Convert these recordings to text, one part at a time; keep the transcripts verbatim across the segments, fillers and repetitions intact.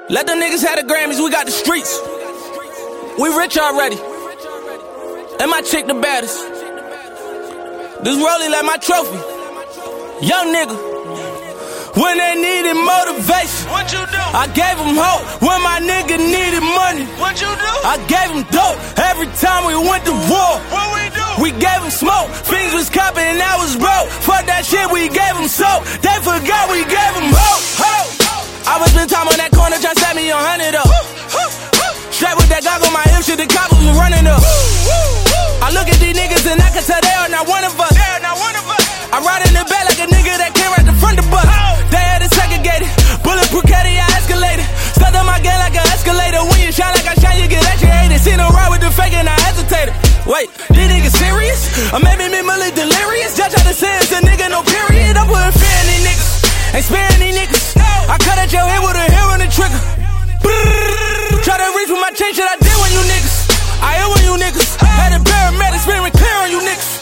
Let them niggas have the Grammys, we got the streets. We rich already. And my chick the baddest. This rollie like my trophy. Young nigga. When they needed motivation, what you do? I gave them hope. When my nigga needed money, what you do? I gave them dope. Every time we went to war, what we do? We gave them smoke. Things was copping and I was broke. Fuck that shit, we gave them soap. They forgot we gave them hope. Hope. I was spend time on that corner, try to set me on hundred up. Straight with that goggle, my hip shit, the coppers was running up. I look at these niggas and I can tell they are not one of us. They are not one of us. I ride in the back like a nigga that came right the front of the bus. They had it segregated. Bulletproof caddy, I escalated. Stuck on my game like an escalator. When you shine like I shine, you get extra hated. Seen them ride with the fake and I hesitated. Wait, these niggas serious? Or maybe me really delirious? Judge how to say it's a nigga, no period. I'm putting fear in these niggas. Ain't sparing these niggas. I cut at your head with a hair on the trigger. Try to reach with my chain, shit I did when you niggas. I ill when you niggas. Had a paramedic spinning clear on you niggas.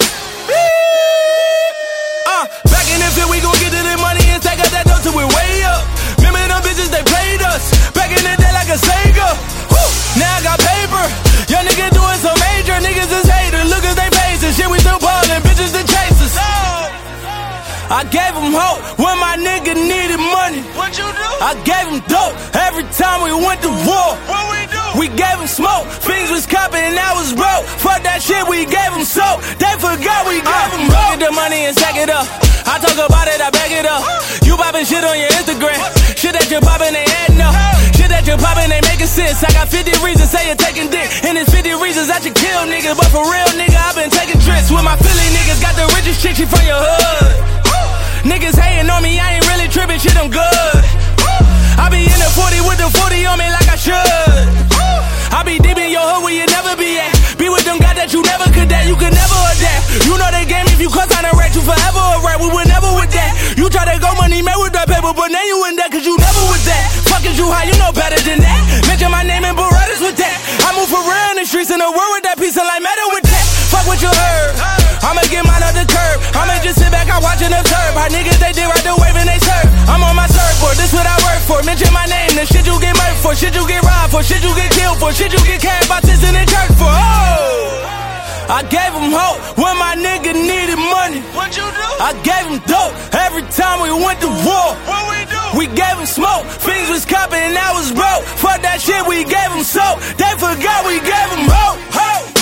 Uh, back in the field, we gon' get to the money and take out that dough till we way up. Remember them bitches, they played us. Back in the day like a Sega. Woo. Now I got paper. Young nigga doing so major. Niggas is haters. Look at they faces. Shit, we still ballin'. Bitches the chasers. I gave them hope when my nigga needed money. What you do? I gave them dope every time we went to war. What we do? We gave them smoke. Things was copping and I was broke. Fuck that shit, we gave them soap. They forgot we gave them hope. Get the money and stack it up. I talk about it, I back it up. You poppin' shit on your Instagram. Shit that you poppin', they adding up. Shit that you poppin', they making sense. I got fifty reasons say you're taking dick. And it's fifty reasons that you kill niggas. But for real, nigga, I been taking trips with my Philly niggas. Got the richest chick, she from your hood. Niggas hating on me, I ain't really trippin', shit, I'm good. I be in the forty with the forty on me like I should. I be deep in your hood where you never be at. Be with them guys that you never could that, you could never adapt. You know the game, if you cuss on a rat, you forever a rat. We were never with that. You try to go money made with that paper, but now you in that, cause you never with that. Fuck is you high, you know better than that. Mention my name and Berettas with that. I move for real in the streets in the world with that piece of like matter with that. Fuck what you heard. I'ma get mine up the curb. I'ma just sit back, I watch and observe. How niggas they did right the wave and they serve. I'm on my surfboard, this what I work for. Mention my name, the shit you get murdered for. Shit you get robbed for, shit you get killed for. Shit you get carried by tits in the church for. Oh! I gave them hope when my nigga needed money. What you do? I gave them dope every time we went to war. What we do? We gave them smoke. Things was copping and I was broke. Fuck that shit, we gave them soap. They forgot we gave them hope. Hope.